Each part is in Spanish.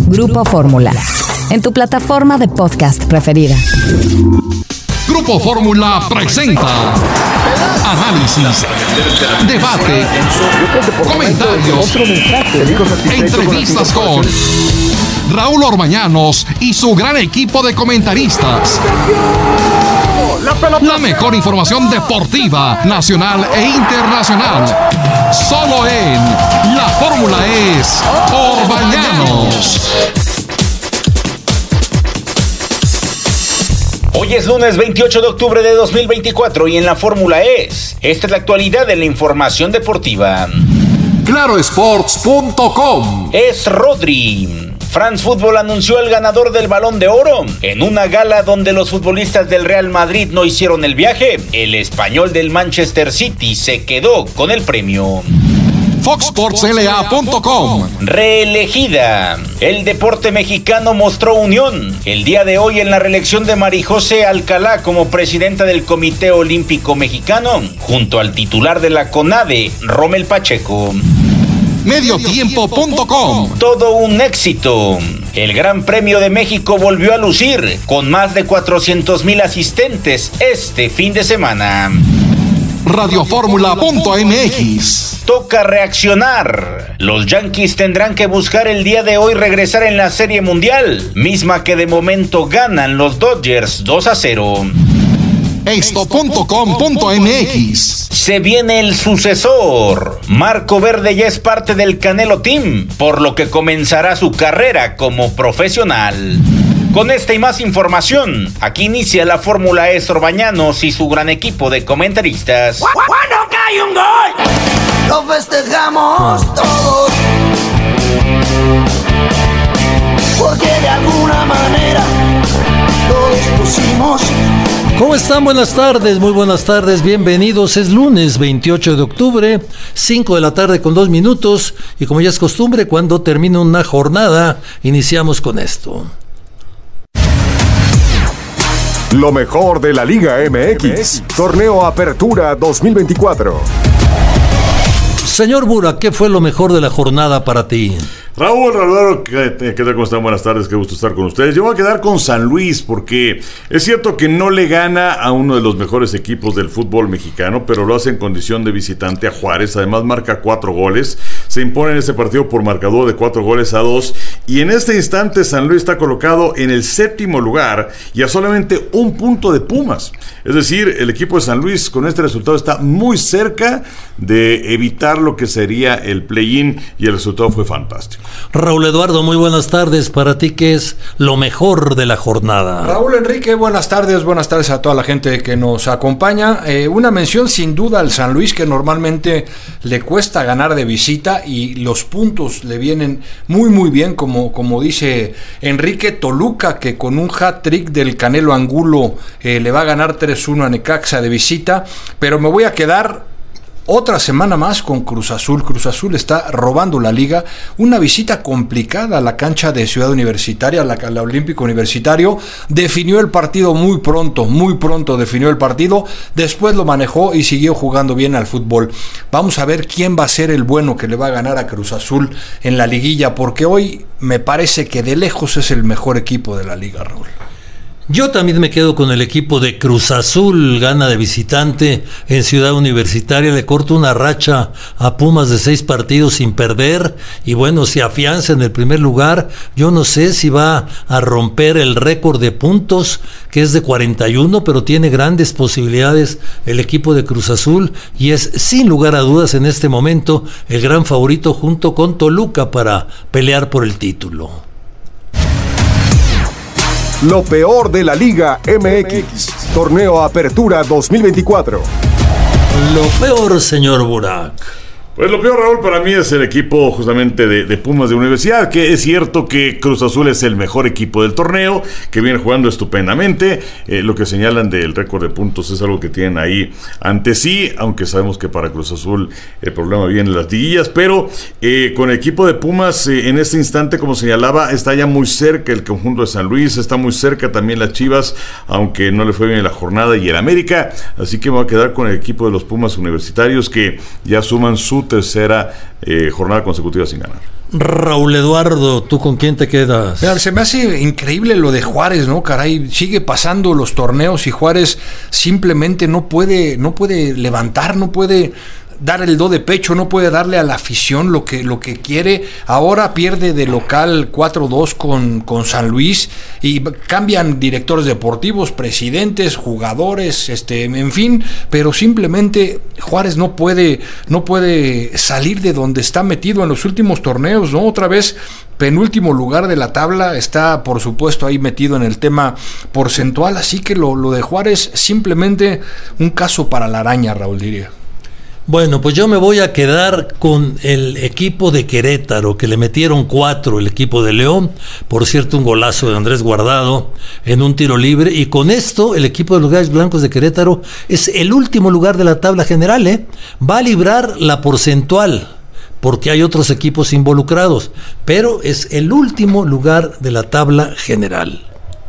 Grupo Fórmula, en tu plataforma de podcast preferida. Grupo Fórmula presenta análisis, debate, comentarios, entrevistas con Raúl Orbañanos y su gran equipo de comentaristas. La mejor información deportiva, nacional e internacional. Solo en La Fórmula es Orbañanos. Hoy es lunes 28 de octubre de 2024 y en La Fórmula esta es la actualidad de la información deportiva. Clarosports.com. Es Rodri. France Football anunció el ganador del Balón de Oro. En una gala donde los futbolistas del Real Madrid no hicieron el viaje, el español del Manchester City se quedó con el premio. FoxSportsLA.com. Reelegida. El deporte mexicano mostró unión el día de hoy en la reelección de Marijose Alcalá como presidenta del Comité Olímpico Mexicano, junto al titular de la CONADE, Rommel Pacheco. Mediotiempo.com. Todo un éxito. El Gran Premio de México volvió a lucir con más de 400,000 asistentes este fin de semana. Radioformula.mx. Toca reaccionar. Los Yankees tendrán que buscar el día de hoy regresar en la Serie Mundial, misma que de momento ganan los Dodgers 2-0. Esto.com.mx. Se viene el sucesor. Marco Verde ya es parte del Canelo Team, por lo que comenzará su carrera como profesional. Con esta y más información, aquí inicia La Fórmula es Orbañanos y su gran equipo de comentaristas. Cuando cae un gol, lo festejamos todos, porque de alguna manera todos pusimos. ¿Cómo están? Buenas tardes, muy buenas tardes, bienvenidos. Es lunes 28 de octubre, 5 de la tarde con 2 minutos, y como ya es costumbre, cuando termina una jornada, iniciamos con esto. Lo mejor de la Liga MX, Torneo Apertura 2024. Señor Burak, ¿qué fue lo mejor de la jornada para ti? Raúl, ¿qué tal? ¿Cómo están? Buenas tardes, qué gusto estar con ustedes. Yo voy a quedar con San Luis porque es cierto que no le gana a uno de los mejores equipos del fútbol mexicano, pero lo hace en condición de visitante a Juárez. Además marca 4 goles, se impone en ese partido por marcador de 4-2, y en este instante San Luis está colocado en el 7º lugar y a solamente 1 punto de Pumas. Es decir, el equipo de San Luis con este resultado está muy cerca de evitar lo que sería el play-in, y el resultado fue fantástico. Raúl Eduardo, muy buenas tardes. Para ti, ¿qué es lo mejor de la jornada? Raúl Enrique, buenas tardes a toda la gente que nos acompaña. Una mención sin duda al San Luis, que normalmente le cuesta ganar de visita y los puntos le vienen muy bien, como dice Enrique. Toluca, que con un hat-trick del Canelo Angulo le va a ganar 3-1 a Necaxa de visita, pero me voy a quedar otra semana más con Cruz Azul. Cruz Azul está robando la liga. Una visita complicada a la cancha de Ciudad Universitaria, a la Olímpico Universitario. Definió el partido muy pronto definió el partido. Después lo manejó y siguió jugando bien al fútbol. Vamos a ver quién va a ser el bueno que le va a ganar a Cruz Azul en la liguilla, porque hoy me parece que de lejos es el mejor equipo de la liga, Raúl. Yo también me quedo con el equipo de Cruz Azul. Gana de visitante en Ciudad Universitaria, le corta una racha a Pumas de 6 partidos sin perder, y bueno, se afianza en el primer lugar. Yo no sé si va a romper el récord de puntos, que es de 41, pero tiene grandes posibilidades el equipo de Cruz Azul, y es sin lugar a dudas en este momento el gran favorito junto con Toluca para pelear por el título. Lo peor de la Liga MX, Torneo Apertura 2024. Lo peor, señor Burak. Pues lo peor, Raúl, para mí es el equipo justamente de Pumas de Universidad, que es cierto que Cruz Azul es el mejor equipo del torneo, que viene jugando estupendamente. Lo que señalan del récord de puntos es algo que tienen ahí ante sí, aunque sabemos que para Cruz Azul el problema viene en las liguillas, pero con el equipo de Pumas en este instante, como señalaba, está ya muy cerca el conjunto de San Luis, está muy cerca también las Chivas, aunque no le fue bien en la jornada, y el América, así que me voy a quedar con el equipo de los Pumas Universitarios, que ya suman su tercera jornada consecutiva sin ganar. Raúl Eduardo, ¿tú con quién te quedas? Mira, se me hace increíble lo de Juárez, ¿no? Caray, sigue pasando los torneos y Juárez simplemente no puede levantar, no puede dar el do de pecho, no puede darle a la afición lo que quiere. Ahora pierde de local 4-2 con San Luis y cambian directores deportivos, presidentes, jugadores, en fin, pero simplemente Juárez no puede salir de donde está metido en los últimos torneos, ¿no? Otra vez penúltimo lugar de la tabla, está por supuesto ahí metido en el tema porcentual, así que lo de Juárez simplemente un caso para la araña, Raúl, diría. Bueno, pues yo me voy a quedar con el equipo de Querétaro, que le metieron 4 el equipo de León, por cierto un golazo de Andrés Guardado en un tiro libre, y con esto el equipo de los Gallos Blancos de Querétaro es el último lugar de la tabla general, va a librar la porcentual, porque hay otros equipos involucrados, pero es el último lugar de la tabla general.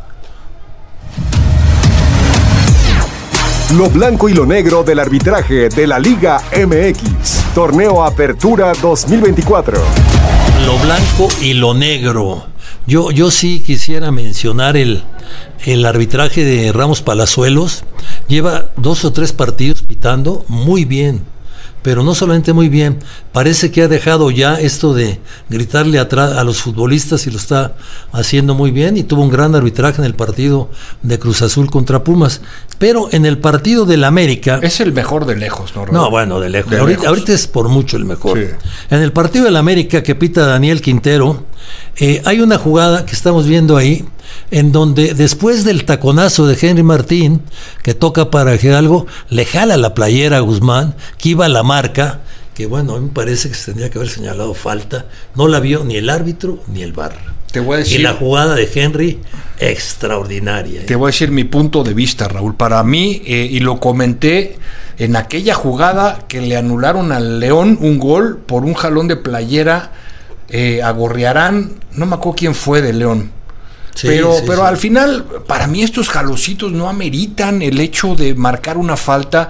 Lo blanco y lo negro del arbitraje de la Liga MX. Torneo Apertura 2024. Lo blanco y lo negro. Yo sí quisiera mencionar el arbitraje de Ramos Palazuelos. Lleva 2 o 3 partidos pitando muy bien. Pero no solamente muy bien, parece que ha dejado ya esto de gritarle atrás a los futbolistas y lo está haciendo muy bien, y tuvo un gran arbitraje en el partido de Cruz Azul contra Pumas. Pero en el partido del América... Es el mejor de lejos, ¿no? No, bueno, de lejos. Ahorita es por mucho el mejor. Sí. En el partido del América que pita Daniel Quintero, hay una jugada que estamos viendo ahí, en donde después del taconazo de Henry Martín, que toca para Hidalgo, le jala la playera a Guzmán, que iba a la marca, que bueno, a mí me parece que se tendría que haber señalado falta, no la vio ni el árbitro ni el VAR. Te voy a decir, y la jugada de Henry, extraordinaria. Te voy a decir mi punto de vista, Raúl. Para mí, y lo comenté en aquella jugada que le anularon al León un gol por un jalón de playera a Gorriarán, no me acuerdo quién fue de León. Sí, pero al final, para mí estos jalocitos no ameritan el hecho de marcar una falta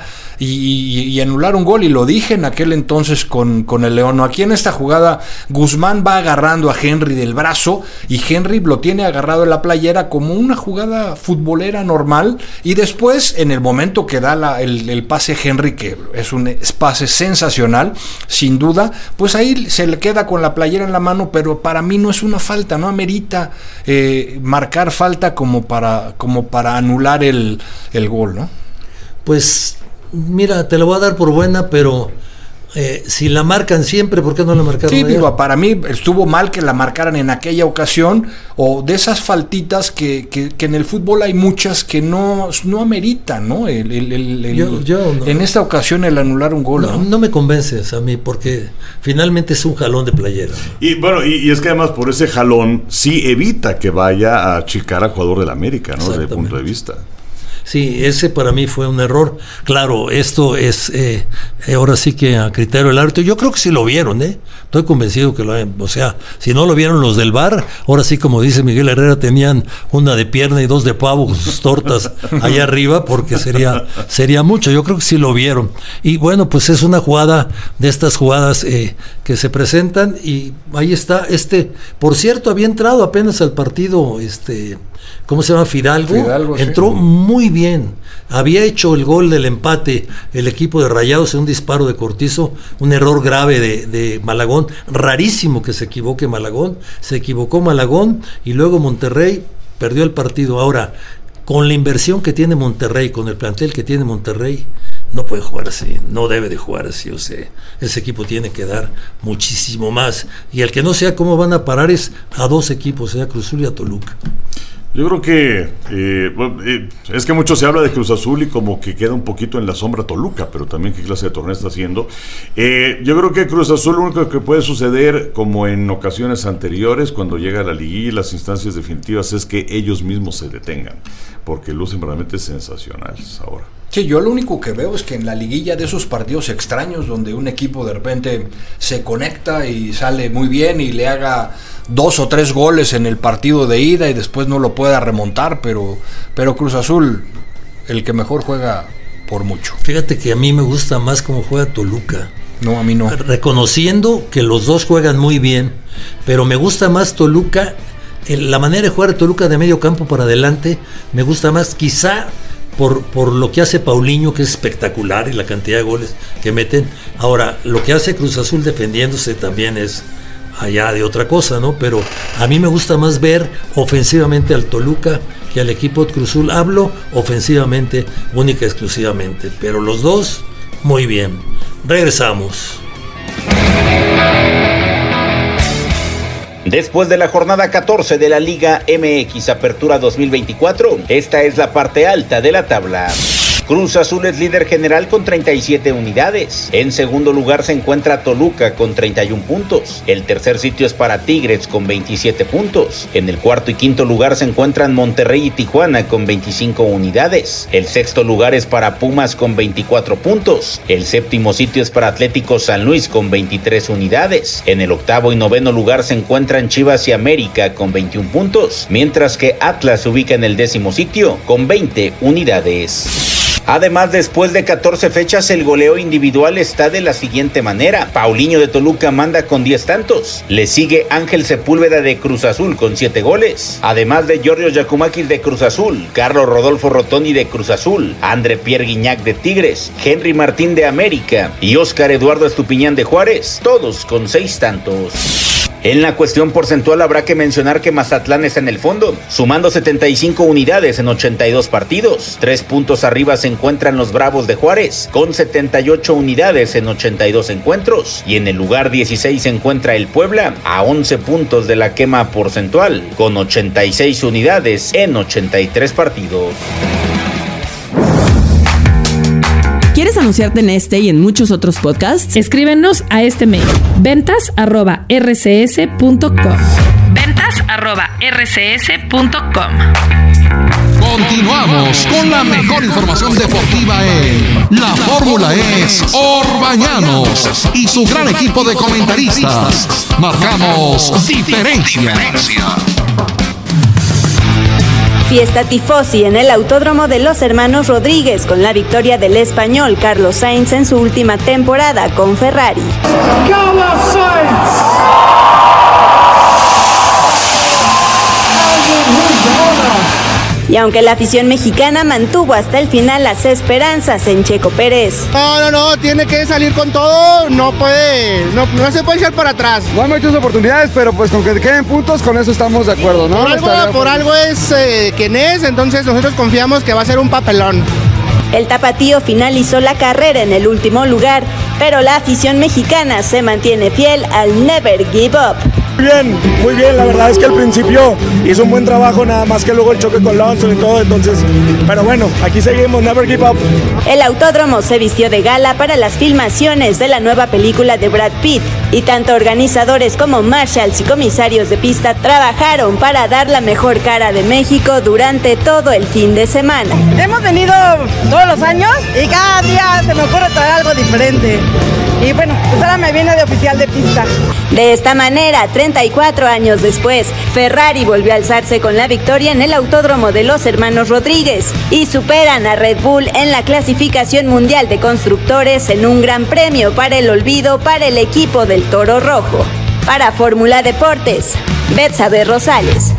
y anular un gol, y lo dije en aquel entonces con el León. Aquí en esta jugada Guzmán va agarrando a Henry del brazo y Henry lo tiene agarrado en la playera como una jugada futbolera normal, y después en el momento que da el pase Henry, que es un pase sensacional sin duda, pues ahí se le queda con la playera en la mano, pero para mí no es una falta, no amerita marcar falta como para anular el gol, ¿no? Pues mira, te lo voy a dar por buena, pero si la marcan siempre, ¿por qué no la marcaron? Sí, digo, para mí estuvo mal que la marcaran en aquella ocasión, o de esas faltitas que en el fútbol hay muchas que no ameritan, ¿no? No. En esta ocasión el anular un gol. No me convences a mí, porque finalmente es un jalón de playera. Y bueno, y es que además por ese jalón sí evita que vaya a achicar al jugador del América, ¿no? Desde el punto de vista. Sí, ese para mí fue un error. Claro, esto es ahora sí que a criterio del árbitro. Yo creo que sí lo vieron, Estoy convencido que o sea, si no lo vieron los del VAR, ahora sí, como dice Miguel Herrera, tenían una de pierna y 2 de pavo con sus tortas allá arriba, porque sería mucho. Yo creo que sí lo vieron. Y bueno, pues es una jugada de estas jugadas que se presentan, y ahí está. Por cierto, había entrado apenas al partido ¿cómo se llama? Fidalgo entró sí. Muy bien. Había hecho el gol del empate el equipo de Rayados en un disparo de Cortizo, un error grave de Malagón. Rarísimo que se equivoque Malagón. Se equivocó Malagón y luego Monterrey perdió el partido. Ahora, con la inversión que tiene Monterrey, con el plantel que tiene Monterrey, no puede jugar así, no debe de jugar así. O sea, ese equipo tiene que dar muchísimo más. Y el que no sea cómo van a parar es a 2 equipos, sea Cruz Azul y a Toluca. Yo creo que es que mucho se habla de Cruz Azul y como que queda un poquito en la sombra Toluca, pero también qué clase de torneo está haciendo. Yo creo que Cruz Azul, lo único que puede suceder, como en ocasiones anteriores, cuando llega a la liguilla y las instancias definitivas, es que ellos mismos se detengan, porque lucen realmente sensacionales ahora. Sí, yo lo único que veo es que en la liguilla, de esos partidos extraños donde un equipo de repente se conecta y sale muy bien y le haga 2 o 3 goles en el partido de ida y después no lo pueda remontar, pero Cruz Azul, el que mejor juega por mucho. Fíjate que a mí me gusta más cómo juega Toluca. No, a mí no. Reconociendo que los dos juegan muy bien, pero me gusta más Toluca, la manera de jugar de Toluca de medio campo para adelante, me gusta más, quizá por lo que hace Paulinho, que es espectacular, y la cantidad de goles que meten. Ahora, lo que hace Cruz Azul defendiéndose también es allá de otra cosa, ¿no? Pero a mí me gusta más ver ofensivamente al Toluca que al equipo de Cruz Azul. Hablo ofensivamente, única y exclusivamente, pero los dos muy bien. Regresamos. Después de la jornada 14 de la Liga MX Apertura 2024, esta es la parte alta de la tabla. Cruz Azul es líder general con 37 unidades. En segundo lugar se encuentra Toluca con 31 puntos. El tercer sitio es para Tigres con 27 puntos. En el cuarto y quinto lugar se encuentran Monterrey y Tijuana con 25 unidades. El sexto lugar es para Pumas con 24 puntos. El séptimo sitio es para Atlético San Luis con 23 unidades. En el octavo y noveno lugar se encuentran Chivas y América con 21 puntos, mientras que Atlas se ubica en el décimo sitio con 20 unidades. Además, después de 14 fechas, el goleo individual está de la siguiente manera. Paulinho de Toluca manda con 10 tantos. Le sigue Ángel Sepúlveda de Cruz Azul con 7 goles. Además de Giorgio Giacomakis de Cruz Azul, Carlos Rodolfo Rotondi de Cruz Azul, André Pierre Guignac de Tigres, Henry Martín de América y Óscar Eduardo Estupiñán de Juárez, todos con 6 tantos. En la cuestión porcentual habrá que mencionar que Mazatlán está en el fondo, sumando 75 unidades en 82 partidos. 3 puntos arriba se encuentran los Bravos de Juárez, con 78 unidades en 82 encuentros. Y en el lugar 16 se encuentra el Puebla, a 11 puntos de la quema porcentual, con 86 unidades en 83 partidos. ¿Quieres anunciarte en este y en muchos otros podcasts? Escríbenos a este mail: ventas@rcs.com. ventas@rcs.com. Continuamos con la mejor información deportiva en La Fórmula es Orbañanos y su gran equipo de comentaristas. Marcamos diferencia. Fiesta tifosi en el Autódromo de los Hermanos Rodríguez con la victoria del español Carlos Sainz en su última temporada con Ferrari. Carlos Sainz. Y aunque la afición mexicana mantuvo hasta el final las esperanzas en Checo Pérez. No, tiene que salir con todo, no se puede echar para atrás. No hay muchas oportunidades, pero pues con que queden puntos, con eso estamos de acuerdo, ¿no? Por algo es quien es, entonces nosotros confiamos que va a ser un papelón. El tapatío finalizó la carrera en el último lugar, pero la afición mexicana se mantiene fiel al Never Give Up. Muy bien, la verdad es que al principio hizo un buen trabajo, nada más que luego el choque con Lawson y todo, entonces, pero bueno, aquí seguimos, Never Give Up. El autódromo se vistió de gala para las filmaciones de la nueva película de Brad Pitt, y tanto organizadores como marshals y comisarios de pista trabajaron para dar la mejor cara de México durante todo el fin de semana. Hemos venido todos los años y cada día se me ocurre traer algo diferente. Y bueno, pues ahora me viene de oficial de pista. De esta manera, 34 años después, Ferrari volvió a alzarse con la victoria en el Autódromo de los Hermanos Rodríguez y superan a Red Bull en la clasificación mundial de constructores en un gran premio para el olvido para el equipo del Toro Rojo. Para Fórmula Deportes, Betsabe Rosales.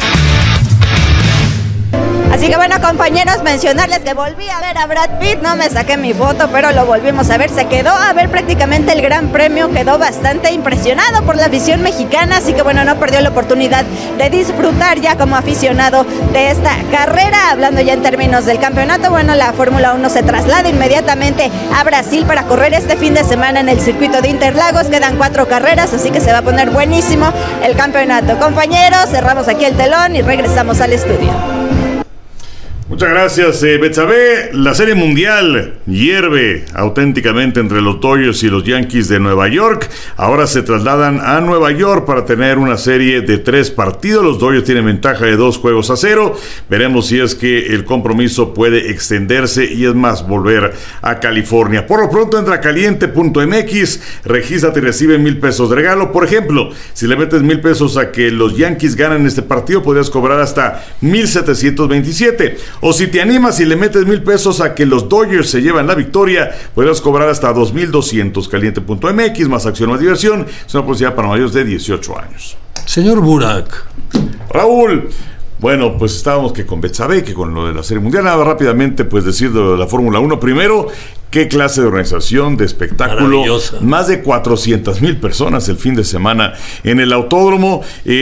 Así que bueno, compañeros, mencionarles que volví a ver a Brad Pitt, no me saqué mi foto, pero lo volvimos a ver, se quedó a ver prácticamente el Gran Premio, quedó bastante impresionado por la afición mexicana, así que bueno, no perdió la oportunidad de disfrutar ya como aficionado de esta carrera. Hablando ya en términos del campeonato, bueno, la Fórmula 1 se traslada inmediatamente a Brasil para correr este fin de semana en el circuito de Interlagos, quedan 4 carreras, así que se va a poner buenísimo el campeonato. Compañeros, cerramos aquí el telón y regresamos al estudio. Muchas gracias, Betsabe. La Serie Mundial hierve auténticamente entre los Dodgers y los Yankees de Nueva York. Ahora se trasladan a Nueva York para tener una serie de 3 partidos. Los Dodgers tienen ventaja de 2-0. Veremos si es que el compromiso puede extenderse y es más, volver a California. Por lo pronto entra a caliente.mx, regístrate y recibe $1,000 de regalo. Por ejemplo, si le metes $1,000 a que los Yankees ganan este partido, podrías cobrar hasta $1,727. O si te animas y le metes $1,000 a que los Dodgers se llevan la victoria, podrás cobrar hasta $2,200. Caliente.mx, más acción, más diversión. Es una publicidad para mayores de 18 años. Señor Burak. Raúl. Bueno, pues estábamos que con Betsabe, que con lo de la Serie Mundial. Nada, rápidamente, pues decir de la Fórmula 1. Primero, qué clase de organización, de espectáculo. Más de 400,000 personas el fin de semana en el autódromo,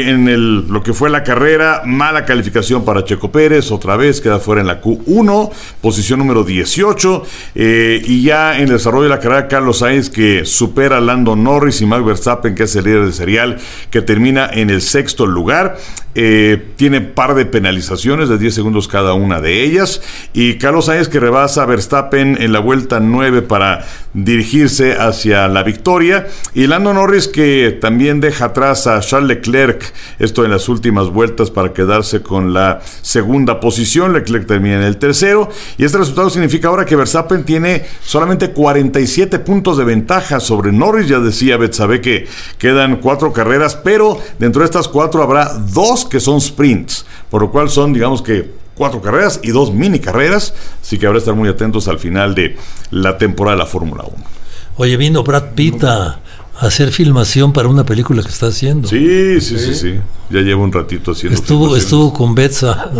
lo que fue la carrera. Mala calificación para Checo Pérez, otra vez queda fuera en la Q1, posición número 18. Y ya en el desarrollo de la carrera, Carlos Sainz, que supera a Lando Norris, y Max Verstappen, que es el líder del serial, que termina en el 6º lugar. Tiene par de penalizaciones de 10 segundos cada una de ellas, y Carlos Sainz, que rebasa a Verstappen en la vuelta 9 para dirigirse hacia la victoria, y Lando Norris, que también deja atrás a Charles Leclerc, esto en las últimas vueltas, para quedarse con la segunda posición. Leclerc termina en el 3º, y este resultado significa ahora que Verstappen tiene solamente 47 puntos de ventaja sobre Norris. Ya decía Betsabe que quedan 4 carreras, pero dentro de estas 4 habrá 2 que son sprints, por lo cual son, digamos que 4 carreras y 2 mini carreras, así que habrá que estar muy atentos al final de la temporada de la Fórmula 1. Oye, vino Brad Pitt a hacer filmación para una película que está haciendo. Sí. Ya lleva un ratito haciendo. Estuvo con Betsa.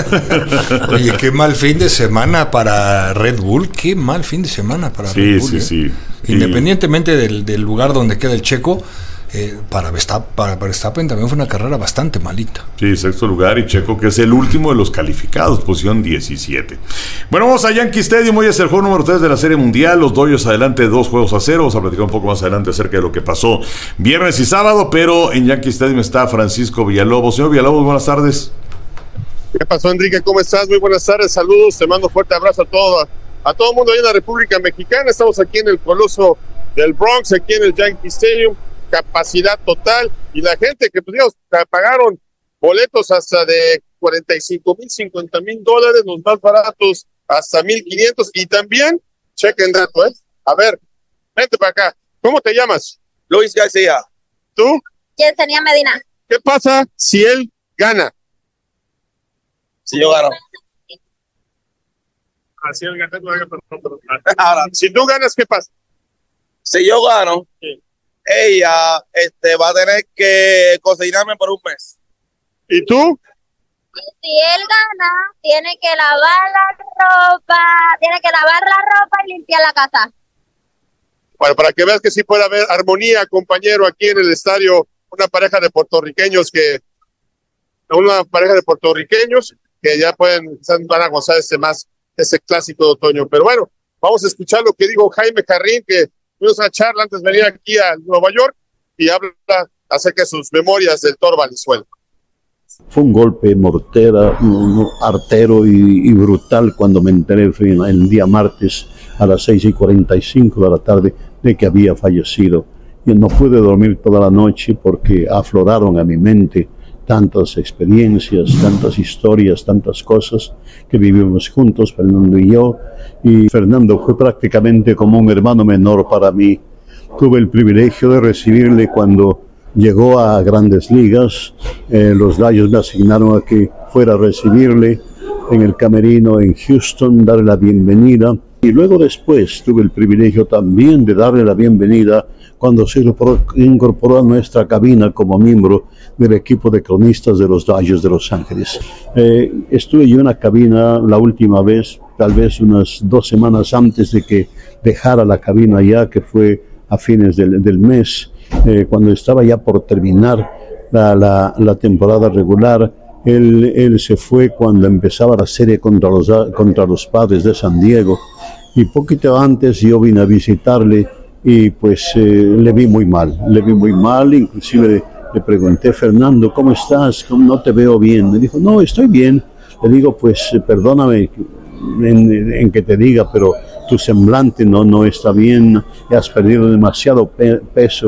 Oye, qué mal fin de semana para Red Bull. Qué mal fin de semana para Red Bull. Sí. Independientemente del lugar donde queda el checo, para Verstappen también fue una carrera bastante malita. Sí, 6º lugar, y Checo, que es el último de los calificados, posición 17. Bueno, vamos a Yankee Stadium. Hoy es el juego número 3 de la Serie Mundial. Los Dodgers adelante 2-0. Vamos a platicar un poco más adelante acerca de lo que pasó viernes y sábado, pero en Yankee Stadium está Francisco Villalobos. Señor Villalobos, buenas tardes. ¿Qué pasó, Enrique? ¿Cómo estás? Muy buenas tardes, saludos, te mando un fuerte abrazo a todo el mundo ahí en la República Mexicana. Estamos aquí en el Coloso del Bronx, aquí en el Yankee Stadium. Capacidad total, y la gente que pues, pagaron boletos hasta de $45,000, $50,000, los más baratos hasta $1,500, y también, chequen dato, a ver, vente para acá, ¿cómo te llamas? Luis García. ¿Tú? Yesenia Medina. ¿Qué pasa si él gana? Si yo gano. Si él gana, perdón. Ahora, si tú ganas, ¿qué pasa? Si yo gano, sí, ella va a tener que cocinarme por un mes. ¿Y tú? Si él gana, tiene que lavar la ropa y limpiar la casa. Bueno, para que veas que sí puede haber armonía, compañero, aquí en el estadio, una pareja de puertorriqueños que ya van a gozar ese clásico de otoño. Pero bueno, vamos a escuchar lo que dijo Jaime Carrín, que tuvimos una charla antes de venir aquí a Nueva York, y habla acerca de sus memorias del Toro Valenzuela. Fue un golpe mortero, artero y brutal cuando me enteré el día martes a las 6:45 de la tarde de que había fallecido. Y no pude dormir toda la noche porque afloraron a mi mente tantas experiencias, tantas historias, tantas cosas que vivimos juntos, Fernando y yo. Y Fernando fue prácticamente como un hermano menor para mí. Tuve el privilegio de recibirle cuando llegó a Grandes Ligas. Los Dodgers me asignaron a que fuera a recibirle en el camerino en Houston, darle la bienvenida. Y luego después tuve el privilegio también de darle la bienvenida cuando se incorporó a nuestra cabina como miembro del equipo de cronistas de los Dodgers de Los Ángeles. Estuve yo en la cabina la última vez, tal vez unas 2 semanas antes de que dejara la cabina ya, que fue a fines del mes, cuando estaba ya por terminar la temporada regular. Él se fue cuando empezaba la serie contra los Padres de San Diego, y poquito antes yo vine a visitarle y pues le vi muy mal, inclusive le pregunté: Fernando, ¿cómo estás? No te veo bien. Me dijo: no, estoy bien. Le digo: pues perdóname en que te diga, pero tu semblante no está bien, has perdido demasiado peso.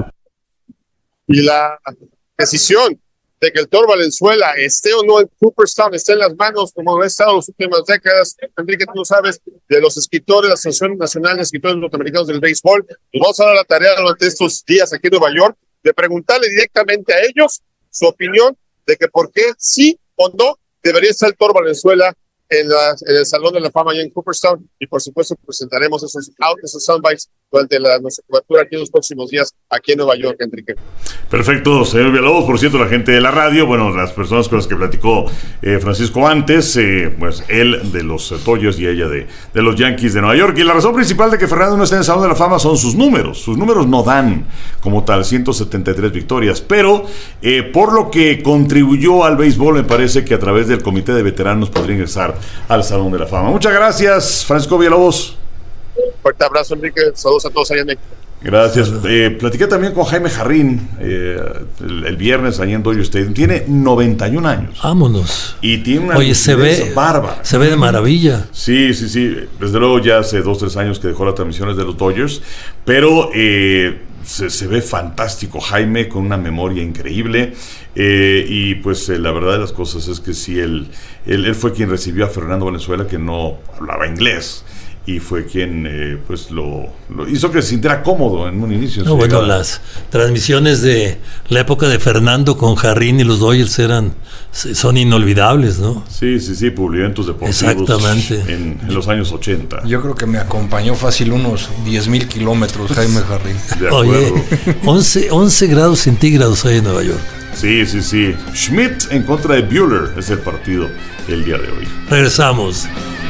Y la decisión de que el Toro Valenzuela esté o no en Cooperstown esté en las manos, como ha estado en las últimas décadas, Enrique, tú lo sabes, de los escritores, la Asociación Nacional de Escritores Norteamericanos del Béisbol. Nos vamos a dar la tarea durante estos días aquí en Nueva York de preguntarle directamente a ellos su opinión de que por qué sí o no debería estar el Toro Valenzuela en el Salón de la Fama allá en Cooperstown, y por supuesto presentaremos esos soundbites durante nuestra cobertura aquí en los próximos días aquí en Nueva York, Enrique. Perfecto, señor Villalobos. Por cierto, la gente de la radio, bueno, las personas con las que platicó Francisco antes, pues él de los Dodgers y ella de los Yankees de Nueva York. Y la razón principal de que Fernando no esté en el Salón de la Fama son sus números. Sus números no dan como tal 173 victorias, pero por lo que contribuyó al béisbol, me parece que a través del comité de veteranos podría ingresar al Salón de la Fama. Muchas gracias, Francisco Villalobos. Fuerte abrazo, Enrique. Saludos a todos allá en México. Gracias. Platiqué también con Jaime Jarrín el viernes allá en Dodger Stadium. Tiene 91 años. Vámonos. Y tiene una se ve bárbara. Se ve de maravilla. Sí. Desde luego ya hace 2-3 años que dejó las transmisiones de los Dodgers, pero se ve fantástico Jaime, con una memoria increíble. Y pues la verdad de las cosas es que sí, él fue quien recibió a Fernando Valenzuela, que no hablaba inglés, y fue quien pues lo hizo que se sintiera cómodo en un inicio. Bueno, las transmisiones de la época de Fernando con Jarrín y los Dodgers son inolvidables, ¿no? Sí, publicó eventos deportivos. Exactamente. En los años 80. Yo creo que me acompañó fácil unos 10,000 kilómetros Jaime Jarrín. De acuerdo. Oye, 11 grados centígrados ahí en Nueva York. Sí. Schmidt en contra de Buehler es el partido el día de hoy. Regresamos.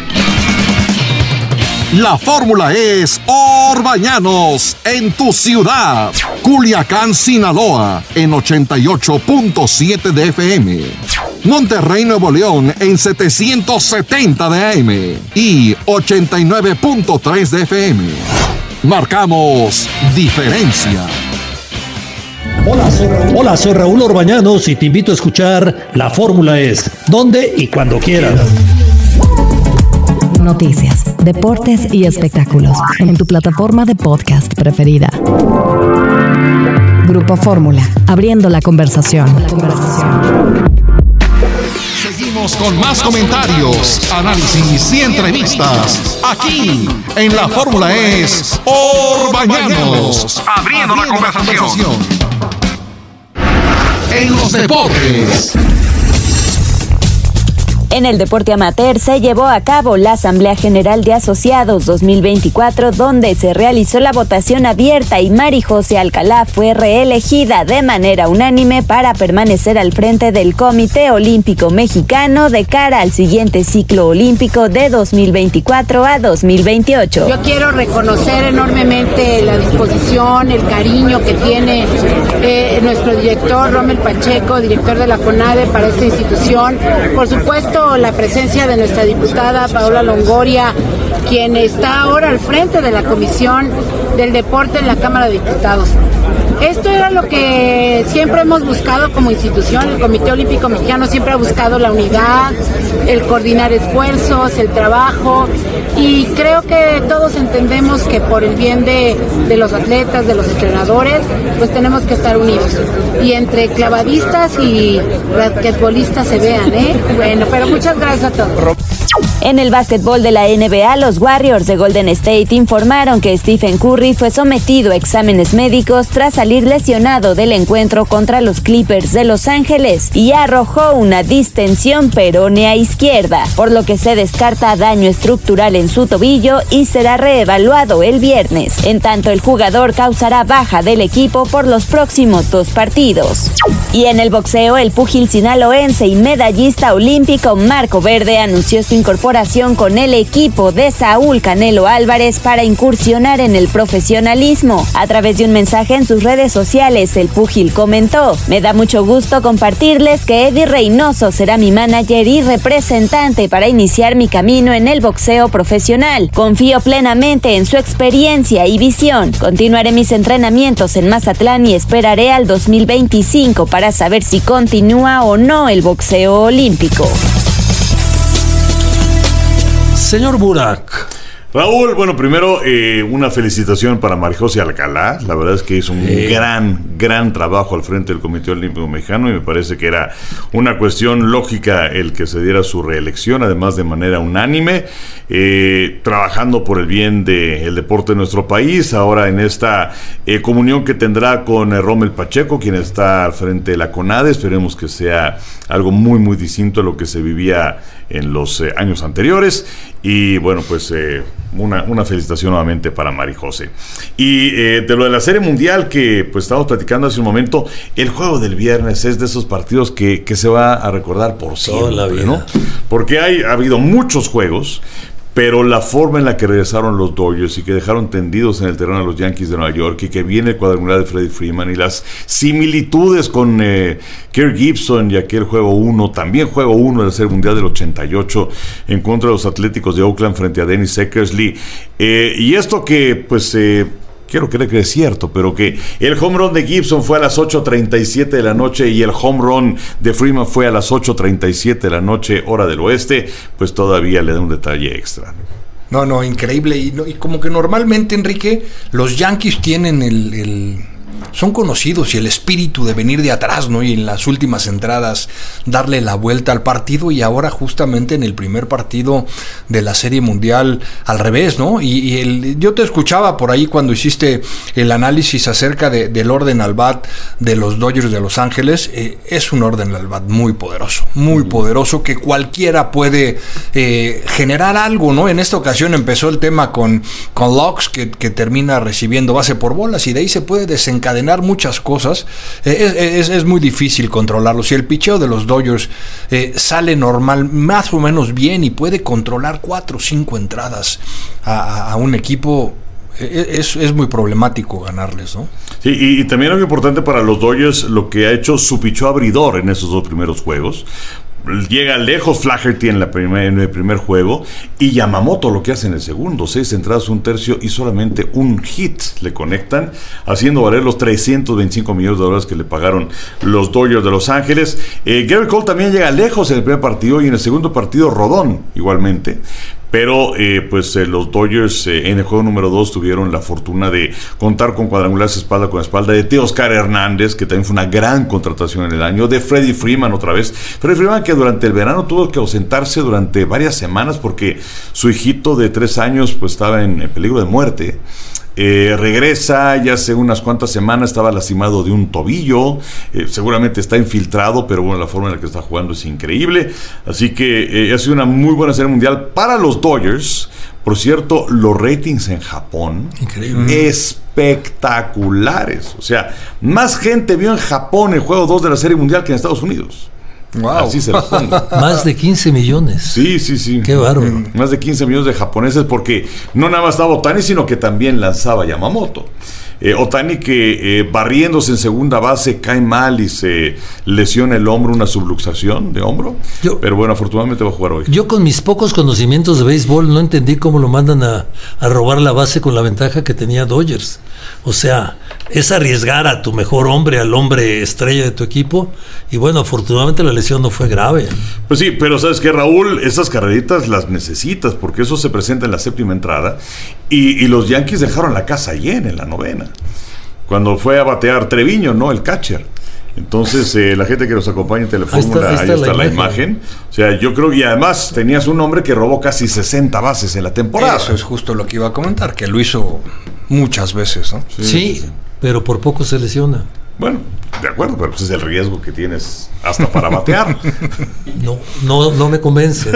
La fórmula es Orbañanos en tu ciudad. Culiacán, Sinaloa en 88.7 de FM. Monterrey, Nuevo León en 770 de AM y 89.3 de FM. Marcamos diferencia. Hola, soy Raúl Orbañanos y te invito a escuchar La Fórmula Es, donde y cuando quieras. Noticias, deportes y espectáculos en tu plataforma de podcast preferida. Grupo Fórmula, abriendo la conversación. Seguimos con más comentarios, análisis y entrevistas aquí en La Fórmula Es Orbañanos, abriendo la conversación. En los deportes. En el deporte amateur se llevó a cabo la Asamblea General de Asociados 2024, donde se realizó la votación abierta y Mari José Alcalá fue reelegida de manera unánime para permanecer al frente del Comité Olímpico Mexicano de cara al siguiente ciclo olímpico de 2024 a 2028. Yo quiero reconocer enormemente la disposición, el cariño que tiene nuestro director Rommel Pacheco, director de la CONADE, para esta institución. Por supuesto, la presencia de nuestra diputada Paola Longoria, quien está ahora al frente de la Comisión del Deporte en la Cámara de Diputados. Esto era lo que siempre hemos buscado como institución. El Comité Olímpico Mexicano siempre ha buscado la unidad, el coordinar esfuerzos, el trabajo, y creo que todos entendemos que por el bien de los atletas, de los entrenadores, pues tenemos que estar unidos. Y entre clavadistas y basquetbolistas se vean, Bueno, pero muchas gracias a todos. En el básquetbol de la NBA, los Warriors de Golden State informaron que Stephen Curry fue sometido a exámenes médicos tras salir lesionado del encuentro contra los Clippers de Los Ángeles y arrojó una distensión peronea izquierda, por lo que se descarta daño estructural en su tobillo y será reevaluado el viernes. En tanto, el jugador causará baja del equipo por los próximos 2 partidos. Y en el boxeo, el púgil sinaloense y medallista olímpico Marco Verde anunció su incorporación con el equipo de Saúl Canelo Álvarez para incursionar en el profesionalismo. A través de un mensaje en sus redes sociales, el púgil comentó: "Me da mucho gusto compartirles que Eddie Reynoso será mi manager y representante para iniciar mi camino en el boxeo profesional. Confío plenamente en su experiencia y visión. Continuaré mis entrenamientos en Mazatlán y esperaré al 2025 para saber si continúa o no el boxeo olímpico". Señor Burak. Raúl, bueno, primero una felicitación para Marijose Alcalá. La verdad es que hizo un gran trabajo al frente del Comité Olímpico Mexicano y me parece que era una cuestión lógica el que se diera su reelección, además de manera unánime, trabajando por el bien del deporte de nuestro país. Ahora en esta comunión que tendrá con Rommel Pacheco, quien está al frente de la CONADE, esperemos que sea algo muy distinto a lo que se vivía en los años anteriores. Y bueno, pues una felicitación nuevamente para Marijose. Y de lo de la Serie Mundial que pues estábamos platicando hace un momento, el juego del viernes es de esos partidos que se va a recordar por siempre, toda la vida, ¿no? Porque ha habido muchos juegos, pero la forma en la que regresaron los Dodgers y que dejaron tendidos en el terreno a los Yankees de Nueva York y que viene el cuadrangular de Freddie Freeman y las similitudes con Kirk Gibson y aquel juego 1, también juego 1 de la Serie Mundial del 88 en contra de los Atléticos de Oakland frente a Dennis Eckersley, y esto que pues quiero creer que es cierto, pero que el home run de Gibson fue a las 8:37 de la noche y el home run de Freeman fue a las 8:37 de la noche, hora del oeste, pues todavía le da un detalle extra. No, increíble. Y como que normalmente, Enrique, los Yankees tienen son conocidos y el espíritu de venir de atrás, ¿no? Y en las últimas entradas darle la vuelta al partido, y ahora justamente en el primer partido de la Serie Mundial al revés, ¿no? Yo te escuchaba por ahí cuando hiciste el análisis acerca del orden al bat de los Dodgers de Los Ángeles. Es un orden al bat muy poderoso, que cualquiera puede generar algo, ¿no? En esta ocasión empezó el tema con Lux, que termina recibiendo base por bolas, y de ahí se puede desencadenar muchas cosas. Es muy difícil controlarlo. Si el picheo de los Dodgers sale normal, más o menos bien, y puede controlar 4 o 5 entradas a un equipo, es muy problemático ganarles, ¿no? Sí, y también algo importante para los Dodgers, lo que ha hecho su picheo abridor en esos 2 primeros juegos. Llega lejos Flaherty en el primer juego, y Yamamoto lo que hace en el segundo, 6 entradas, 1/3 y solamente un hit le conectan, haciendo valer los $325 millones que le pagaron los Dodgers de Los Ángeles. Gerrit Cole también llega lejos en el primer partido, y en el segundo partido rodón igualmente. Pero los Dodgers en el juego número 2 tuvieron la fortuna de contar con cuadrangulares espalda con espalda de Teoscar Hernández, que también fue una gran contratación en el año, de Freddie Freeman otra vez. Freddie Freeman, que durante el verano tuvo que ausentarse durante varias semanas porque su hijito de 3 años pues estaba en peligro de muerte. Regresa, ya hace unas cuantas semanas estaba lastimado de un tobillo, seguramente está infiltrado, pero bueno, la forma en la que está jugando es increíble. Así que ha sido una muy buena Serie Mundial para los Dodgers. Por cierto, los ratings en Japón, increíble, espectaculares. O sea, más gente vio en Japón el juego 2 de la Serie Mundial que en Estados Unidos. Wow. Así se lo pongo. Más de 15 millones. Sí. Qué bárbaro. Más de 15 millones de japoneses, porque no nada más estaba Ohtani, sino que también lanzaba Yamamoto. Ohtani que barriéndose en segunda base cae mal y se lesiona el hombro, una subluxación de hombro. Pero bueno, afortunadamente va a jugar hoy. Yo con mis pocos conocimientos de béisbol no entendí cómo lo mandan a robar la base con la ventaja que tenía Dodgers. O sea, es arriesgar a tu mejor hombre, al hombre estrella de tu equipo, y bueno, afortunadamente la lesión no fue grave. Pues sí, pero ¿sabes qué, Raúl? Esas carreritas las necesitas, porque eso se presenta en la séptima entrada, y los Yankees dejaron la casa llena en la novena, cuando fue a batear Treviño, ¿no? El catcher. Entonces, la gente que nos acompaña en Telefórmula, ahí está la imagen. O sea, yo creo que además tenías un hombre que robó casi 60 bases en la temporada. Eso es justo lo que iba a comentar, que lo hizo muchas veces, ¿no? Sí, pero por poco se lesiona. Bueno, de acuerdo, pero pues es el riesgo que tienes hasta para batear. No me convence.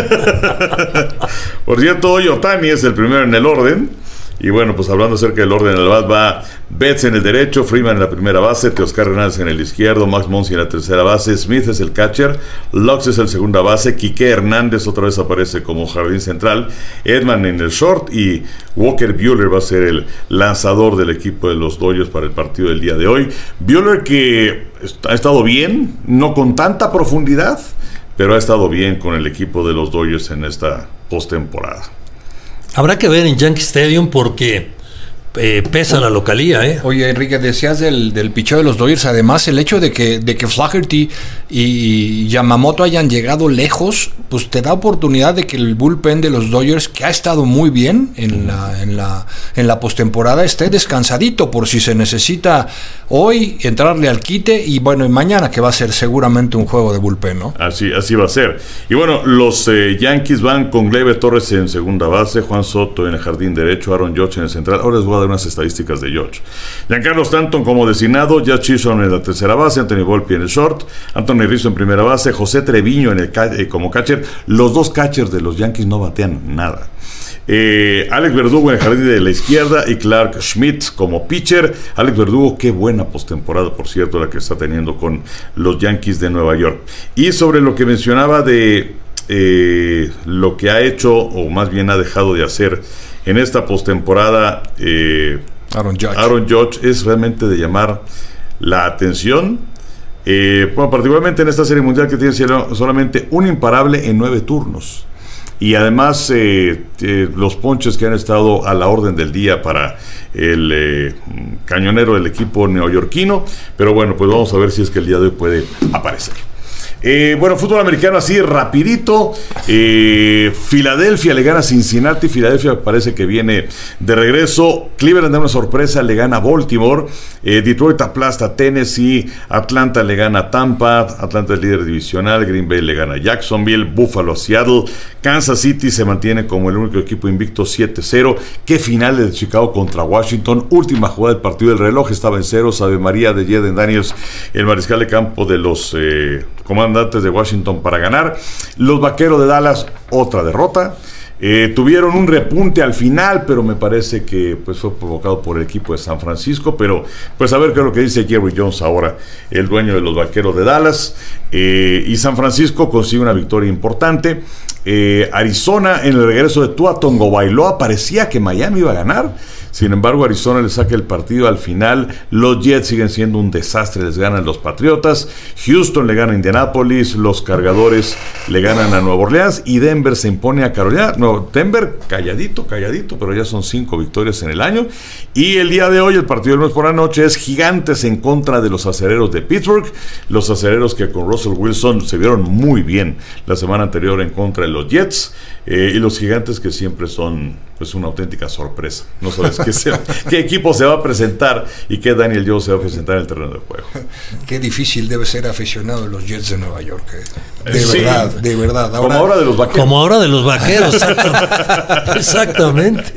Por cierto, hoy Ohtani es el primero en el orden. Y bueno, pues hablando acerca del orden del bat, va Betts en el derecho, Freeman en la primera base, Teoscar Hernández en el izquierdo, Max Muncy en la tercera base, Smith es el catcher, Lux es el segunda base, Quique Hernández otra vez aparece como jardín central, Edman en el short, y Walker Buehler va a ser el lanzador del equipo de los Dodgers para el partido del día de hoy. Buehler, que ha estado bien, no con tanta profundidad, pero ha estado bien con el equipo de los Dodgers en esta postemporada. Habrá que ver en Yankee Stadium, porque pesa la localía, ¿eh? Oye, Enrique, decías del picheo de los Dodgers. Además, el hecho de que Flaherty y Yamamoto hayan llegado lejos, pues te da oportunidad de que el bullpen de los Dodgers, que ha estado muy bien en la postemporada, esté descansadito por si se necesita hoy entrarle al quite y bueno, y mañana, que va a ser seguramente un juego de bullpen, ¿no? Así va a ser. Y bueno, los Yankees van con Gleyber Torres en segunda base, Juan Soto en el jardín derecho, Aaron Judge en el central. Ahora les voy a dar unas estadísticas de Judge. Giancarlo Stanton como designado, Jazz Chisholm en la tercera base, Anthony Volpe en el short, Anthony Rizzo en primera base, José Treviño como catcher. Los dos catchers de los Yankees no batean nada. Alex Verdugo en el jardín de la izquierda y Clark Schmidt como pitcher. Alex Verdugo, qué buena postemporada, por cierto, la que está teniendo con los Yankees de Nueva York. Y sobre lo que mencionaba de lo que ha hecho, o más bien ha dejado de hacer en esta postemporada Aaron Judge, es realmente de llamar la atención. Bueno, particularmente en esta serie mundial, que tiene solamente un imparable en 9 turnos. Y además los ponches que han estado a la orden del día para el cañonero del equipo neoyorquino. Pero bueno, pues vamos a ver si es que el día de hoy puede aparecer. Bueno, fútbol americano así rapidito. Filadelfia le gana a Cincinnati. Filadelfia parece que viene de regreso. Cleveland da una sorpresa, le gana a Baltimore. Detroit aplasta a Tennessee. Atlanta le gana a Tampa. Atlanta es líder divisional. Green Bay le gana a Jacksonville. Buffalo a Seattle. Kansas City se mantiene como el único equipo invicto, 7-0. Qué final de Chicago contra Washington. Última jugada del partido, el reloj estaba en ceros. Ave María de Jaden Daniels, el mariscal de campo de los comandantes de Washington, para ganar. Los Vaqueros de Dallas, otra derrota. Tuvieron un repunte al final, pero me parece que pues fue provocado por el equipo de San Francisco. Pero pues a ver qué es lo que dice Jerry Jones ahora, el dueño de los Vaqueros de Dallas. Y San Francisco consigue una victoria importante. Arizona, en el regreso de Tua Tagovailoa, parecía que Miami iba a ganar. Sin embargo, Arizona le saca el partido al final. Los Jets siguen siendo un desastre, les ganan los Patriotas. Houston le gana a Indianapolis. Los Cargadores le ganan a Nueva Orleans. Y Denver se impone a Carolina. No, Denver calladito, pero ya son 5 victorias en el año. Y el día de hoy, el partido del lunes por la noche, es Gigantes en contra de los Acereros de Pittsburgh. Los Acereros que con Russell Wilson se vieron muy bien la semana anterior en contra de los Jets. Y los Gigantes, que siempre son pues una auténtica sorpresa. No sabes qué equipo se va a presentar y qué Daniel Jones se va a presentar en el terreno de juego. Qué difícil debe ser aficionado de los Jets de Nueva York. Sí. De verdad. Como ahora de los Vaqueros. Como ahora de los Vaqueros. Exactamente.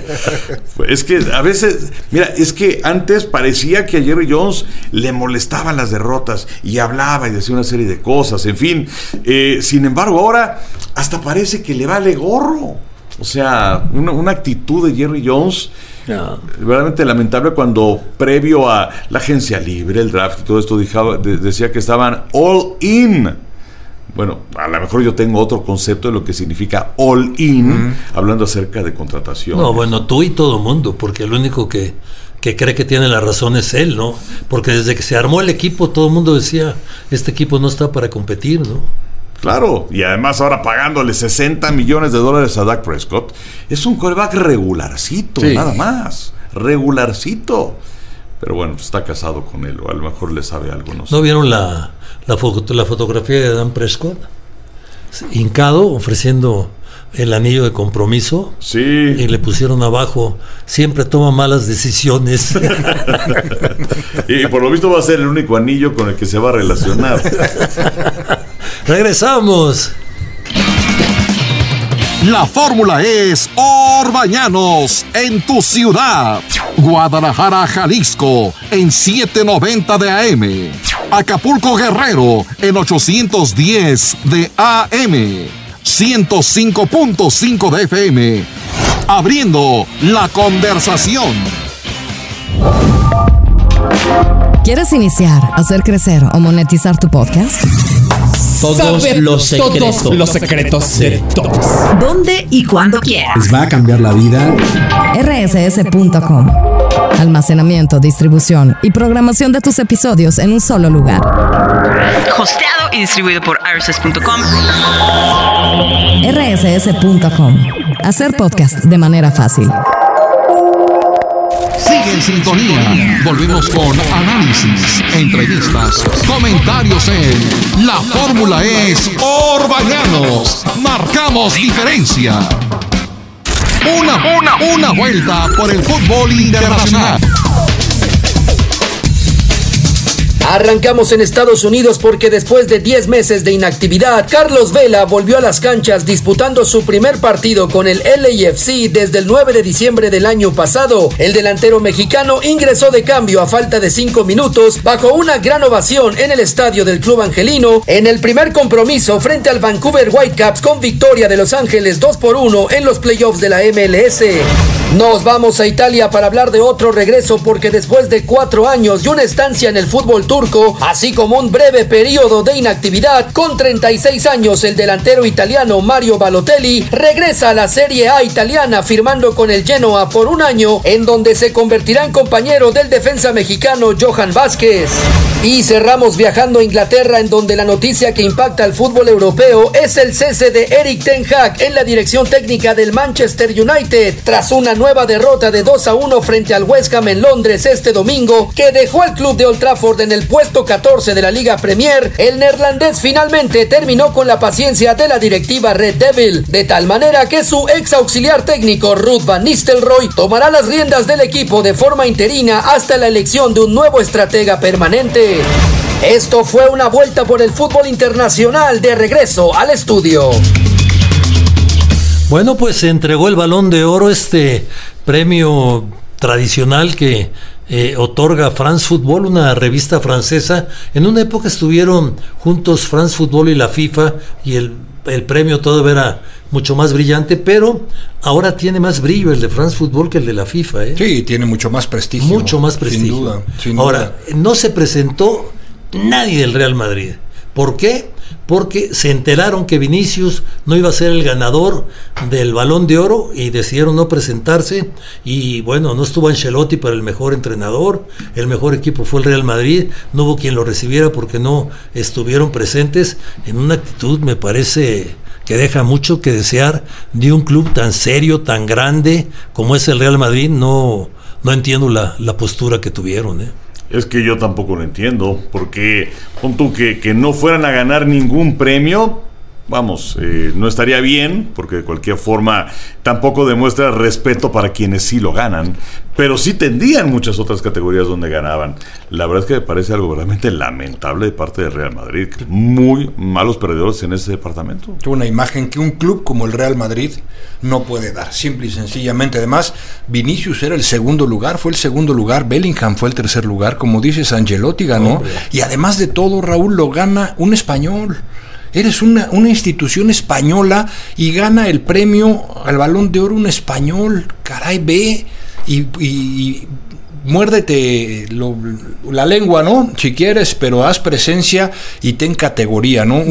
Es que a veces, mira, es que antes parecía que a Jerry Jones le molestaban las derrotas y hablaba y decía una serie de cosas, en fin. Sin embargo, ahora hasta parece que le vale gorro. O sea, una actitud de Jerry Jones verdaderamente lamentable, cuando previo a la agencia libre, el draft y todo esto decía que estaban all in. Bueno, a lo mejor yo tengo otro concepto de lo que significa all in, hablando acerca de contratación. No, bueno, tú y todo mundo, porque el único que cree que tiene la razón es él, ¿no? Porque desde que se armó el equipo, todo el mundo decía, este equipo no está para competir, ¿no? Claro, y además ahora pagándole $60 millones a Dak Prescott. Es un quarterback regularcito, sí. Nada más, regularcito. Pero bueno, está casado con él, o a lo mejor le sabe algo, no sé. ¿No vieron la fotografía de Dan Prescott? Hincado, ofreciendo el anillo de compromiso. Sí. Y le pusieron abajo, siempre toma malas decisiones. Y por lo visto va a ser el único anillo con el que se va a relacionar. Regresamos. La fórmula es Orbañanos en tu ciudad. Guadalajara, Jalisco en 790 de AM. Acapulco, Guerrero en 810 de AM. 105.5 de FM. Abriendo la conversación. ¿Quieres iniciar, hacer crecer o monetizar tu podcast? Todos los secretos de todos. ¿Dónde y cuándo quieras? Les va a cambiar la vida. rss.com. Almacenamiento, distribución y programación de tus episodios en un solo lugar. Hosteado y distribuido por rss.com. rss.com. Hacer podcast de manera fácil. Sigue en sintonía. Volvemos con análisis, entrevistas, comentarios en La Fórmula es Orbañanos. Marcamos diferencia. Una vuelta por el fútbol internacional. Arrancamos en Estados Unidos porque después de 10 meses de inactividad, Carlos Vela volvió a las canchas disputando su primer partido con el LAFC desde el 9 de diciembre del año pasado. El delantero mexicano ingresó de cambio a falta de 5 minutos bajo una gran ovación en el estadio del club angelino en el primer compromiso frente al Vancouver Whitecaps con victoria de Los Ángeles 2-1 en los playoffs de la MLS. Nos vamos a Italia para hablar de otro regreso porque después de 4 años y una estancia en el fútbol turco, así como un breve periodo de inactividad, con 36 años el delantero italiano Mario Balotelli regresa a la Serie A italiana firmando con el Genoa por un año, en donde se convertirá en compañero del defensa mexicano Johan Vázquez. Y cerramos viajando a Inglaterra, en donde la noticia que impacta al fútbol europeo es el cese de Erik ten Hag en la dirección técnica del Manchester United, tras una nueva derrota de 2-1 frente al West Ham en Londres este domingo, que dejó al club de Old Trafford en el puesto 14 de la Liga Premier. El neerlandés finalmente terminó con la paciencia de la directiva Red Devil, de tal manera que su ex auxiliar técnico Ruud van Nistelrooy tomará las riendas del equipo de forma interina hasta la elección de un nuevo estratega permanente. Esto fue una vuelta por el fútbol internacional. De regreso al estudio. Bueno, pues se entregó el Balón de Oro, este premio tradicional que otorga France Football, una revista francesa. En una época estuvieron juntos France Football y la FIFA, y el premio todo era mucho más brillante, pero ahora tiene más brillo el de France Football que el de la FIFA, ¿eh? Sí, tiene mucho más prestigio. Mucho más prestigio. Sin duda. Ahora, no se presentó nadie del Real Madrid. ¿Por qué? Porque se enteraron que Vinicius no iba a ser el ganador del Balón de Oro y decidieron no presentarse. Y bueno, no estuvo Ancelotti para el mejor entrenador, el mejor equipo fue el Real Madrid, no hubo quien lo recibiera porque no estuvieron presentes, en una actitud, me parece, que deja mucho que desear de un club tan serio, tan grande como es el Real Madrid. No entiendo la postura que tuvieron, ¿eh? Es que yo tampoco lo entiendo, porque pon tú que no fueran a ganar ningún premio, vamos, no estaría bien, porque de cualquier forma tampoco demuestra respeto para quienes sí lo ganan, pero sí tendrían muchas otras categorías donde ganaban. La verdad es que me parece algo realmente lamentable de parte del Real Madrid, muy malos perdedores en ese departamento. Una imagen que un club como el Real Madrid no puede dar, simple y sencillamente. Además, Vinicius era el segundo lugar, fue el segundo lugar, Bellingham fue el tercer lugar, como dices, Ancelotti ganó, hombre. Y además de todo, Raúl, lo gana un español. Eres una institución española y gana el premio al Balón de Oro un español. Caray, ve y muérdete la lengua, ¿no? Si quieres, pero haz presencia y ten categoría, ¿no?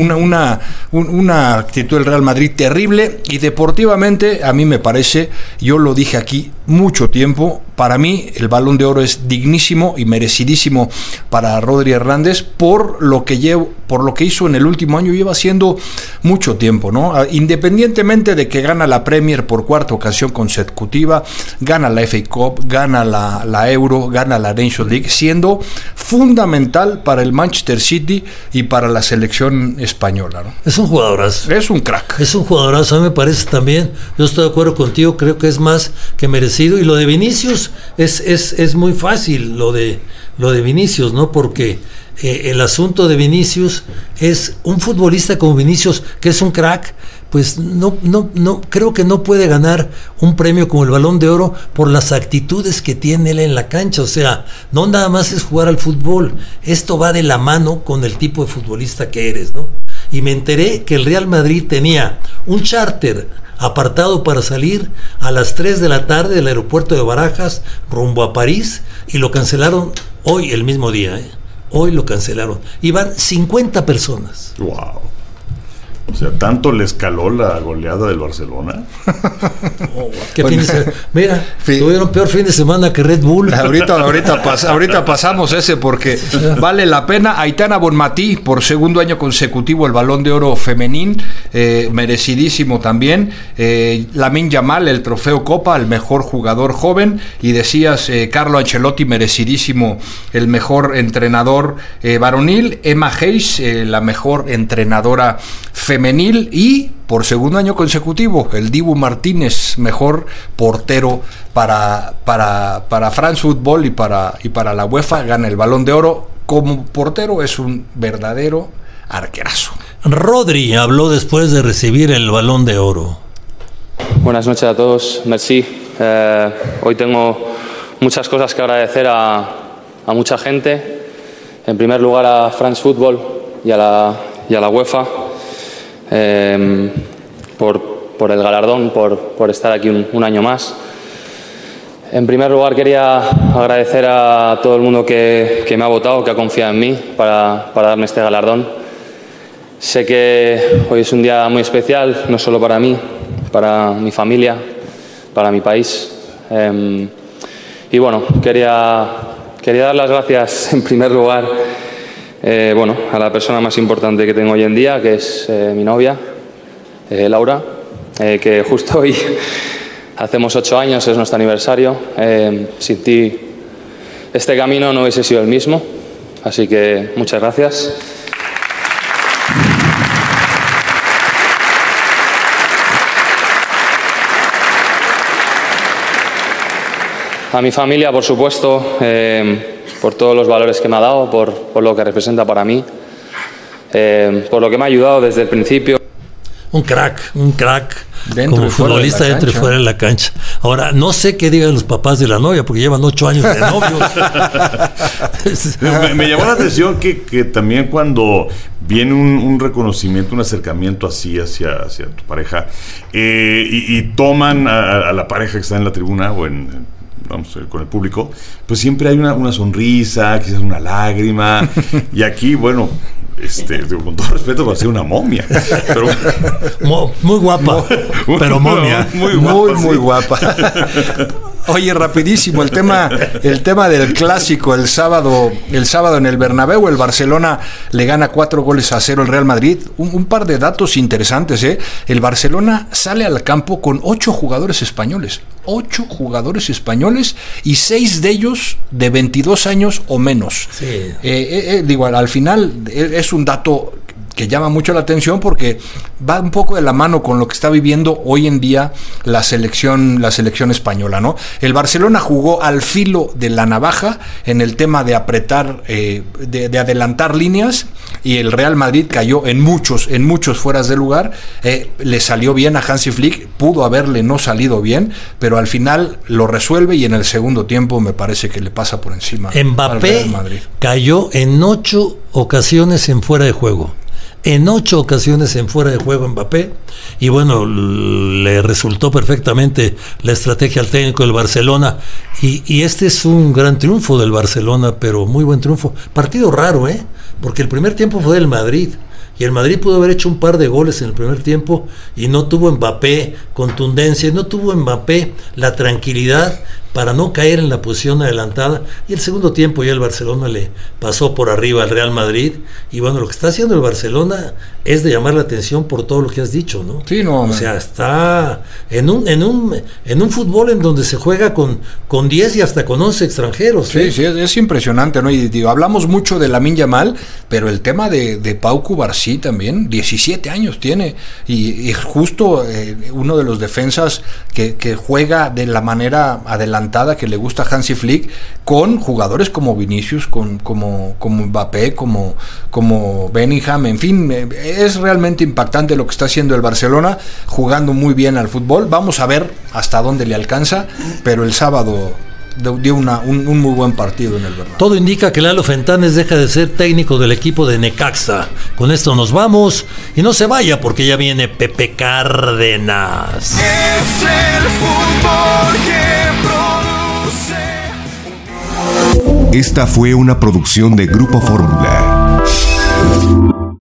Una actitud del Real Madrid terrible, y deportivamente a mí me parece, yo lo dije aquí mucho tiempo, para mí el Balón de Oro es dignísimo y merecidísimo para Rodri Hernández por lo que hizo en el último año, lleva haciendo mucho tiempo, ¿no? Independientemente de que gana la Premier por cuarta ocasión consecutiva, gana la FA Cup, gana la Euro, gana la Nations League, siendo fundamental para el Manchester City y para la selección española, ¿no? Es un jugadorazo. Es un crack. Es un jugadorazo, a mí me parece también. Yo estoy de acuerdo contigo, creo que es más que merecido. Y lo de Vinicius es muy fácil, lo de Vinicius, ¿no? Porque el asunto de Vinicius es un futbolista como Vinicius, que es un crack, pues no creo que no puede ganar un premio como el Balón de Oro por las actitudes que tiene él en la cancha. O sea, no nada más es jugar al fútbol, esto va de la mano con el tipo de futbolista que eres, ¿no? Y me enteré que el Real Madrid tenía un charter apartado para salir a las 3 de la tarde del aeropuerto de Barajas rumbo a París, y lo cancelaron hoy, el mismo día, ¿eh? Hoy lo cancelaron. Iban 50 personas. Wow. O sea, ¿tanto le escaló la goleada del Barcelona? ¿Qué fin de semana? Mira, tuvieron peor fin de semana que Red Bull. Ahorita pasamos ese porque vale la pena. Aitana Bonmatí, por segundo año consecutivo, el Balón de Oro femenil, merecidísimo también. Lamine Yamal, el trofeo Copa, el mejor jugador joven. Y decías, Carlo Ancelotti, merecidísimo, el mejor entrenador varonil. Emma Hayes, la mejor entrenadora femenil, y por segundo año consecutivo el Dibu Martínez, mejor portero para France Football y para la UEFA, gana el Balón de Oro. Como portero es un verdadero arquerazo. Rodri habló después de recibir el Balón de Oro. Buenas noches a todos, merci. Hoy tengo muchas cosas que agradecer a mucha gente. En primer lugar a France Football y a la UEFA. Por el galardón, por estar aquí un año más. En primer lugar quería agradecer a todo el mundo que me ha votado, que ha confiado en mí para darme este galardón. Sé que hoy es un día muy especial, no solo para mí, para mi familia, para mi país. Y bueno, quería dar las gracias en primer lugar a la persona más importante que tengo hoy en día, que es mi novia, Laura, que justo hoy hacemos 8 años, es nuestro aniversario. Sin ti este camino no hubiese sido el mismo, así que muchas gracias. A mi familia, por supuesto, por todos los valores que me ha dado, por lo que representa para mí, por lo que me ha ayudado desde el principio. Un crack dentro como futbolista dentro y fuera de la cancha. Ahora, no sé qué digan los papás de la novia, porque llevan 8 años de novios. me llamó la atención que también cuando viene un reconocimiento, un acercamiento así hacia tu pareja, y toman a la pareja que está en la tribuna o con el público, pues siempre hay una sonrisa, quizás una lágrima, y aquí, bueno, con todo respeto, va a ser una momia, pero muy guapa, pero momia, muy guapa. Oye, rapidísimo, el tema del clásico, el sábado en el Bernabéu, el Barcelona le gana 4-0 al Real Madrid. Un par de datos interesantes, El Barcelona sale al campo con 8 jugadores españoles. 8 jugadores españoles y 6 de ellos de 22 años o menos. Sí. Al final es un dato que llama mucho la atención porque va un poco de la mano con lo que está viviendo hoy en día la selección española, ¿no? El Barcelona jugó al filo de la navaja en el tema de apretar, de adelantar líneas, y el Real Madrid cayó en muchos fueras de lugar. Le salió bien a Hansi Flick, pudo haberle no salido bien, pero al final lo resuelve y en el segundo tiempo me parece que le pasa por encima al Real Madrid. Cayó en 8 ocasiones en fuera de juego. En 8 ocasiones en fuera de juego Mbappé, y bueno, le resultó perfectamente la estrategia al técnico del Barcelona, y este es un gran triunfo del Barcelona, pero muy buen triunfo. Partido raro, porque el primer tiempo fue del Madrid, y el Madrid pudo haber hecho un par de goles en el primer tiempo, y no tuvo Mbappé contundencia, no tuvo Mbappé la tranquilidad para no caer en la posición adelantada, y el segundo tiempo ya el Barcelona le pasó por arriba al Real Madrid, y bueno, lo que está haciendo el Barcelona es de llamar la atención por todo lo que has dicho, ¿no? Sí, no. O sea, está en un fútbol en donde se juega con 10 y hasta con 11 extranjeros. Sí, es impresionante, ¿no? Y digo, hablamos mucho de Lamine Yamal, pero el tema de Pau Cubarsí también, 17 años tiene, y justo uno de los defensas que juega de la manera adelantada que le gusta a Hansi Flick, con jugadores como Vinicius, como Mbappé, como Bellingham, en fin, es realmente impactante lo que está haciendo el Barcelona, jugando muy bien al fútbol. Vamos a ver hasta dónde le alcanza, pero el sábado dio un muy buen partido en el Bernabéu. Todo indica que Lalo Fentanes deja de ser técnico del equipo de Necaxa. Con esto nos vamos, y no se vaya porque ya viene Pepe Cárdenas. Es el fútbol que produce. Esta fue una producción de Grupo Fórmula.